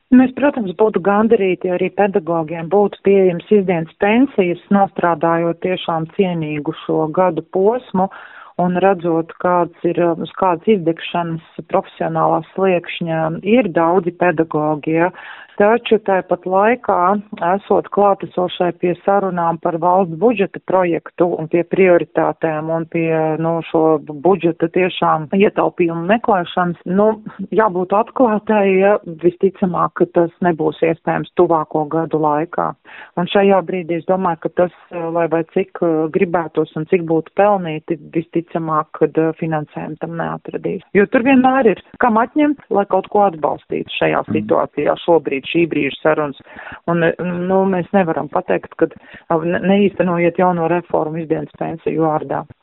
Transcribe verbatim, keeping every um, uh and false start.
Mēs, protams, būtu gandarīti, ja arī pedagogiem būtu pieejams izdienas pensijas, nostrādājot tiešām cienīgu šo gadu posmu un redzot, kāds ir, uz kādas izdegšanas profesionālā sliekšņa ir daudzi pedagogi, ja. Taču tāpat laikā, esot klātesošai pie sarunām par valsts budžeta projektu un pie prioritātēm un pie, nu, šo budžeta tiešām ietaupījumu meklēšanas, nu, jābūt atklātai, ja visticamāk, ka tas nebūs iespējams tuvāko gadu laikā. Un šajā brīdī es domāju, ka tas, lai vai cik gribētos un cik būtu pelnīti, visticamāk, kad finansējumu tam neatradīs. Jo tur vienmēr ir, kam atņemt, lai kaut ko atbalstītu šajā situācijā šobrīd. Šī brīža sarunas. Un, nu, mēs nevaram pateikt, ka neīstenojiet jauno reformu izdienas pensiju vārdā.